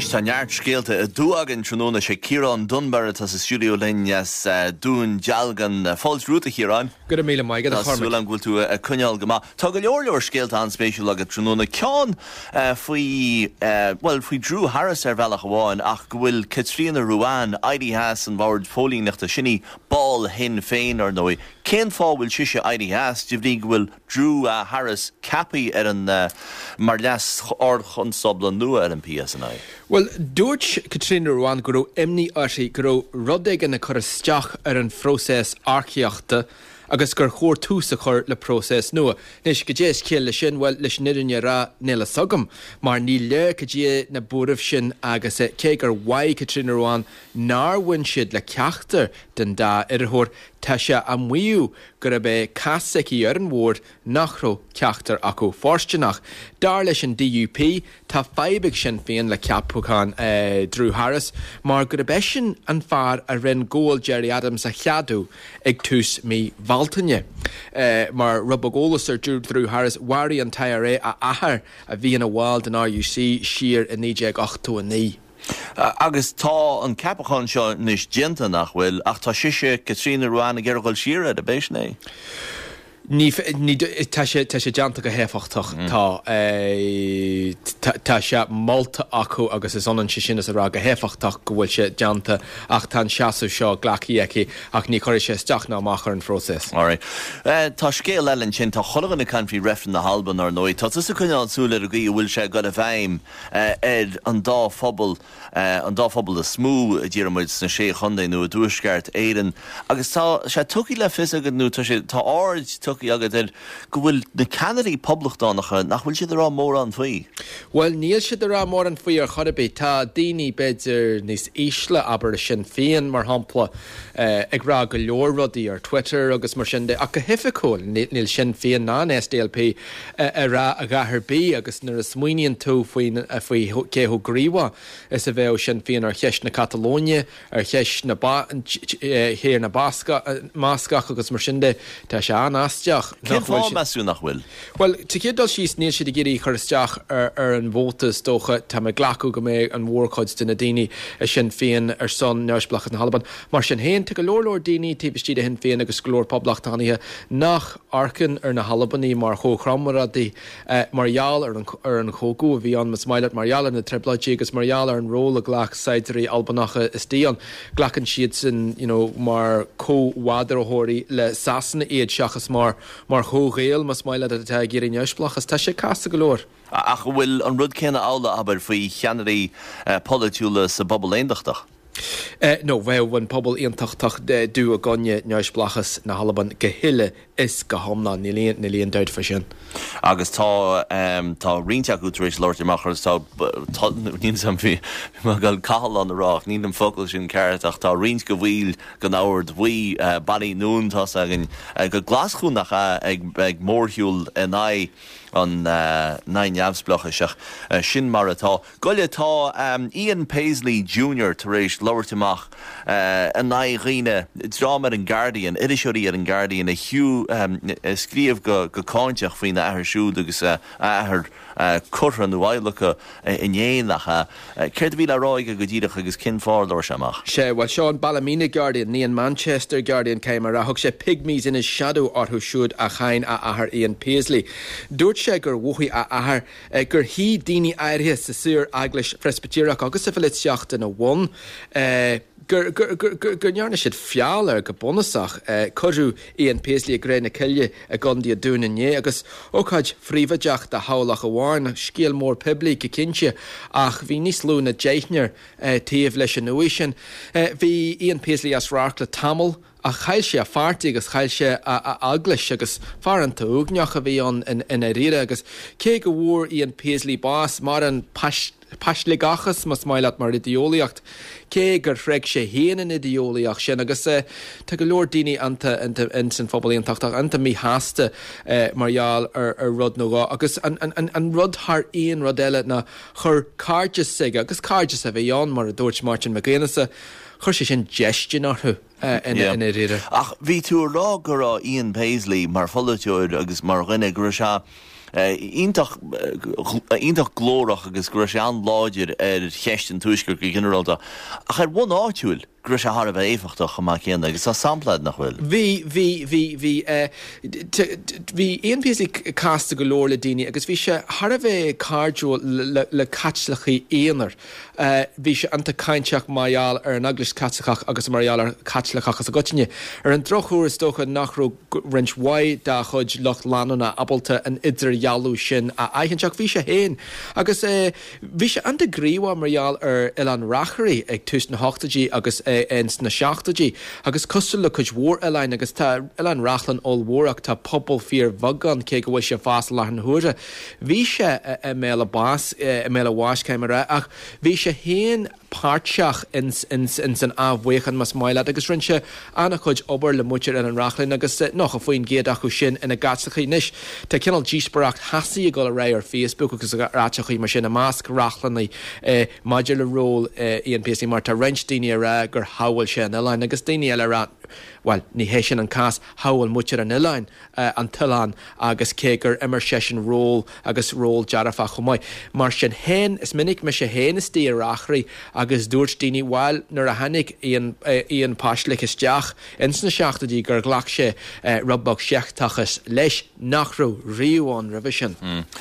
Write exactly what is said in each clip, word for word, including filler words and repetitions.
Is tá neart scéalta a dúagan tróna sé Ciarán Dunbar tá sa studio linnes dún dealgan fáilsrúta Ciarán. Go míle mai go Súlan bhfuil tú a cuneal go má. Tá go leor leor scéalta an spéisiú agad tróna ceán faoi well faoi Drew Harris ar bhealach amháin ach go bhfuil Catriona Ruan Eddie Haas an bhard fólíneachta sinní ball hin féin ar nói. Cén fá bhfuil siise Eddie Haas dibhrí go bhfuil Drew Harris capaí ar an mar leas ár chun sablan nua ar an P S N I. Well, dúirt Catriona Ruan go raibh imní orthaí go raibh rudaige na chur isteach ar an prósés archaíochta agus gur chóir tús a chur le prósés nua. Nis go dé céal le sin bhfuil leis nirinne rá néla sagam, mar ní le go dé na búrah sin agus é cé gur waid Catriona Ruan nar bhain siad le ceachtar den dá iarthóir tá sé am mhuiú gur a bé casaí ar an mhór nach ró ceachtar acu fórstenach. Dar leis an D U P tá feibeag sin féin le ceapúchan uh, Drew Harris, mar gur a bé sin an fear a rinn ggóil Jerry Adams a cheadú ag tús mí Valtaine. Uh, mar rubba gólas ar Drew Harris warí an tair é a ahar a bhí an a bháil den R U C siar in níide ag ochtú a ní. Uh, agus tá an capachán seo níos dianta nach bhfuil ach tá siise Catriona Ruan a ggéirgháil siar a béisné. Ní tá sé deanta go héfachtach tá tá sé molta acu agus is anan si sin a rá go héfachtach go bhfuil sé deanta ach tá seaamh seo ghlachaíici ach ní choir sé steach ná amachar an prósés. Alright. Uh, tá scéal eilinn sin tá chulagan na country refn na halban ar nói. Tá tusa chuineáil súla a gaí bhfuil sé go a bhaim ed an dá phobal an dá phobal a smú a ddíramid na sé chundé nó a dúisceart éan agus tá sé tuí le fis agad nó tá sé tá áid tuí agad ir go bhfuil na Canadaí poblachtánacha nach bhfuil siad rá mór an faoi. Well, níl siad rá mór an faoi ar chodabé tá daoine beidir níos ísle aber sin féin mar hampla uh, ag rá go leor rudaí ar Twitter agus mar sin de ach go hificúil níl sin féin ná S D L P uh, a rá a gahar bí agus nar a smuoineann tú faoin a faoi céthú gríomha is a bheith sin féin ar cheis na Catalónia ar cheis na héir na Máscach agus mar sin de tá sé anásteach. Cén fá measú nach bhfuil? Well, te cédal síos níl siad a géirí chuisteach ar, ar an bhótas dócha tá me ghlacu go mé an mhórcóid duna daoine a sin féin ar son neisblachas na Halban. Mar sin héin te go leor daoine tíbistíad a hin féin agus glór poblachtánaithe nach arcan ar na Halbaní mar chóchramaraí uh, marall ar an, ar an chógú a bhí an mas maiile marall na tripláidí agus marall ar an róla glach saidirí Albanacha is tíon glachan siad sin you know, mar cóhádar le sasanna iad seachas mar mar chógéal mas maiile a tá géirí neisblachas tá sé casa go leor. Ach bhfuil an rud céanna ála aber faoi cheannarí uh, politiúla sa bobbal éondachtach? Uh, no, bheith bhain pobl íontachtach dú a gonne neisblachas na Halban go hiile is go homna ní líon ní líon deid fa sin. Agus tá um, tá rínteach útaréis Lortimachchas tá ní sam bhí má gal cathal an rách, ní an focail sin ceartach tá rins go bhfuil go náhar bhuí uh, baní núntá agin uh, go glascúnach uh, ag, ag mórthúil in á an uh, nine jabsblocha seach uh, sin mar atá. Goile tá um, Ian Paisley Junior taréis Lortimach uh, an á riine drama an Guardian, idisioí ar an Guardian a hiú um, scríomh go, go cáinteach faoin ahar siúd agus uh, ahar uh, curran bhailecha uh, in éanacha. Uh, Céir bhí le ráige go ddíireach agus cin fáil leir semach? Sé, well, Sean Ballymena Guardian, ní an Manchester Guardian céim a thug sé pygmies in his shadow orthú siúd a chain a ahar Ian Paisley. Dúirt sé gur bhuaí a ahar uh, gur hí daoine airthe sa suúr aglas Presbyteriach agus a bhfuil seachtain a bhain uh, gur nearna siad fiall ar go bonasach uh, curú Ian Paisley a gréna ciile a gondí a dúna né agus óchaid phríomhaideach de hálach a bháin scíal mór public a cinse ach bhí níos lúna déithnear uh, taobh leis an uí sin. Uh, bhí Ian Paisley as rách le tamil a chail sé a fartaí agus chail sé a aglas agus far an túgneach a bhí an in, in a riire agus cé go bhór Ian Paisley bás mar an pas pasligachas mas maiile mar ideolaíocht cé gur freig sé héana in ideolaíocht sin agus uh, tá go leor daoine anta in san phobal íontachtach anta mí háasta uh, marall ar, ar rud nógá agus an, an, an, an rud thar aon rud eile na chur cáirde siga agus cáirde a bheith an mar a dúirt Martin McGuinness chuir sé sin gestion orthú uh, in, yeah. in a riire. Ach bhí tú rá go rá Ian Paisley mar folatúir agus mar rinne gur se ítach glórach agus gur sé an láidir ar cheistin tuisgur go generalta. A chuir bhn áitiúil gur sé har bheith éfachtach má chéanana, agus tá samplaid nach bhfuil. Bhí hí hí hí hí éon pí casta go leor le daine, agus bhí sé har bheith cardú le catlachaí éonar. Bhí sé anta caiinteach maiall ar an aglas catlaach agus maiall ar catlaach as a gotíine. Ar an trochúir is dócha nachrú rint waid da chuid loch lanana abalta an idir jaallú sin a aicheanteach bhí sé héin. Agus bhí sé anta gríomha maiall ar Ilan Racharí ag tús na hochtadí agus ens na seachtadí, agus costal le chuid mhór eile agus tá Ilan Rachlan ó mhórach tá pobl fíor bhagan cé go bhfuil sé fás le an thuaire. Bhí sé i méle bás i méle bháis céimara ach bhí sé héin páirteach in san ábhuachan mas maiile agus rinn se anna chuid obair le muteir an Rachlin agus nach a faoin géad acu sin ina gatsachaí níis. Tá cinál díosbaracht hasaí go le ré ar Facebook agus rátechaí mar sin na másc Rachlannaí maidir le ról íon P C mar tá rint daine ra gur hafuil sé an Ilein agus daine eile ra well, ní hé sin an cás hafuil muteir an Ilein an Tilán agus cé gur immer sé sin ról agus ról dearafa chumáid. Mar sin hen is minic me sé héana is tí Racharí agus dúirt daoine bháil nar a hanig íon páislik isteach ins na seachtadí gur ghlach sé rubbach seachtachas leis nachrú riúán revision.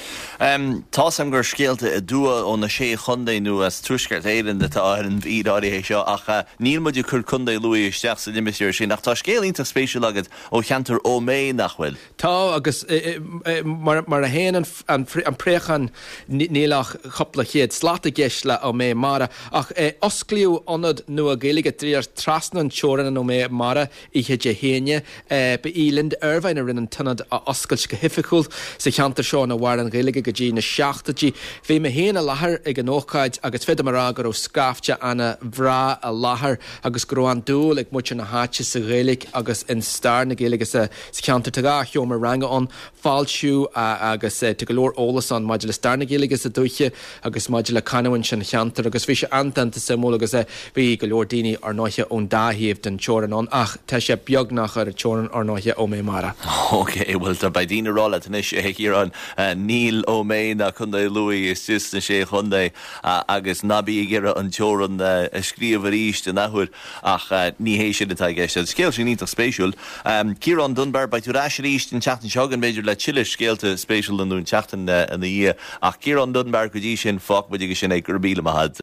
Tá sam gur scéalta i dua ó na sé chundaí nu as tuisgart éireann de tá an bhídáí é seo ach níl muidir chur chundaí luí isteach sa dimisir sin ach tá scéalínta spéisiú agad ó cheantar ó mé nachhfuil. Tá agus mar a héan an préchan nílach chopla chéad sláta geis le ó mé mara ach oscliú anad nu a géige tríar trasna an teoran an ó mé mara i héide héine be ílind arhain a rinne tunad a oscail go hificúil sa cheantar seo na bhhar an géige go dtí na seachtadí. Bhí me héana a láthair ag an ócáid agus féidir mar agur ó scafte anna bhrá a láthair agus go an dúil ag muite na háte sa réalaigh agus in star na géige sa cheantar tagaá cheomar ranga an fáilsiú agus tu go leor ólas an maidir le star na géige sa dúiche agus maidir le canhain sin cheantar agus bhí sé antanta sa mó agus bhí go leor daoine ar náithe ón dáhíomh den teoran an ach tá sé beag nach ar a teoran ar náithe ó mé mara. Ok, well tá ba dína rála tanis héic ar an níl ó mé na chundaí luí is just na sé chundaí agus nabí ggéire an teoran scríomh ríist in nachhuiir ach ní hééis sin atá gceiste. Scéal sin ítach spéisiúil. Ciarán Dunbar ba tú ráis ríist in teachtain segan méidir le chiile scéalta spéisiúil an dún teachtain in na dhé ach Ciarán Dunbar go dtí sin fách buide sin ag gur bíle a had.